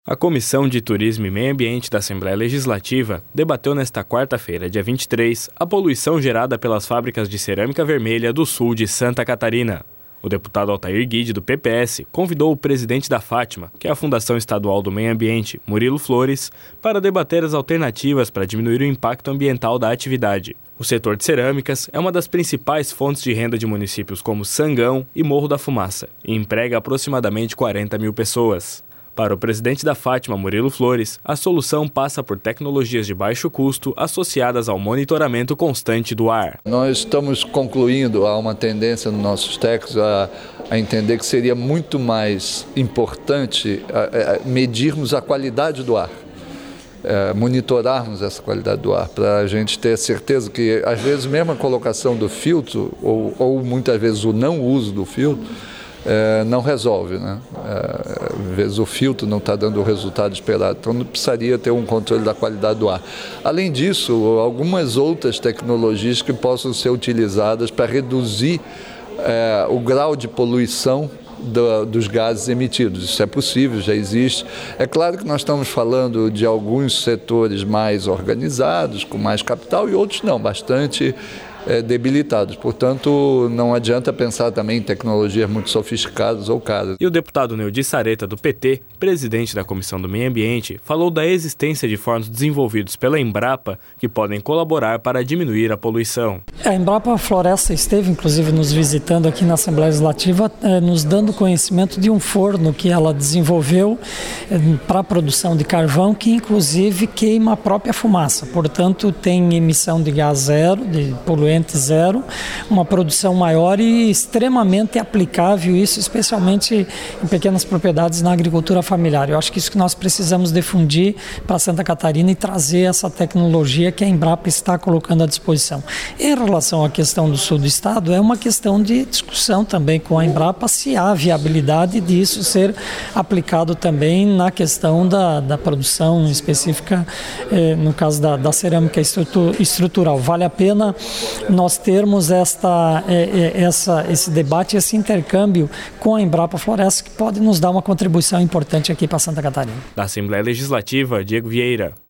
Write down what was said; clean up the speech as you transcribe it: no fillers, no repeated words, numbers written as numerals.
A Comissão de Turismo e Meio Ambiente da Assembleia Legislativa debateu nesta quarta-feira, dia 23, a poluição gerada pelas fábricas de cerâmica vermelha do sul de Santa Catarina. O deputado Altair Guide, do PPS, convidou o presidente da Fátima, que é a Fundação Estadual do Meio Ambiente, Murilo Flores, para debater as alternativas para diminuir o impacto ambiental da atividade. O setor de cerâmicas é uma das principais fontes de renda de municípios como Sangão e Morro da Fumaça, e emprega aproximadamente 40 mil pessoas. Para o presidente da Fátima, Murilo Flores, a solução passa por tecnologias de baixo custo associadas ao monitoramento constante do ar. Nós estamos concluindo, há uma tendência nos nossos técnicos a entender que seria muito mais importante medirmos a qualidade do ar, monitorarmos essa qualidade do ar, para a gente ter certeza que, às vezes, mesmo a colocação do filtro, ou muitas vezes o não uso do filtro, não resolve, né? Às vezes o filtro não está dando o resultado esperado, então não precisaria ter um controle da qualidade do ar. Além disso, algumas outras tecnologias que possam ser utilizadas para reduzir o grau de poluição dos gases emitidos. Isso é possível, já existe. É claro que nós estamos falando de alguns setores mais organizados, com mais capital, e outros não, bastante debilitados. Portanto, não adianta pensar também em tecnologias muito sofisticadas ou caras. E o deputado Neudi Sareta, do PT, presidente da Comissão do Meio Ambiente, falou da existência de fornos desenvolvidos pela Embrapa que podem colaborar para diminuir a poluição. A Embrapa Floresta esteve, inclusive, nos visitando aqui na Assembleia Legislativa, nos dando conhecimento de um forno que ela desenvolveu para a produção de carvão, que, inclusive, queima a própria fumaça. Portanto, tem emissão de gás zero, de poluente zero, uma produção maior e extremamente aplicável, isso especialmente em pequenas propriedades na agricultura familiar. Eu acho que isso que nós precisamos difundir para Santa Catarina e trazer essa tecnologia que a Embrapa está colocando à disposição. Em relação à questão do sul do estado, é uma questão de discussão também com a Embrapa se há viabilidade disso ser aplicado também na questão da produção específica, no caso da cerâmica estrutural. Vale a pena nós termos esse debate, esse intercâmbio com a Embrapa Floresta, que pode nos dar uma contribuição importante aqui para Santa Catarina. Da Assembleia Legislativa, Diego Vieira.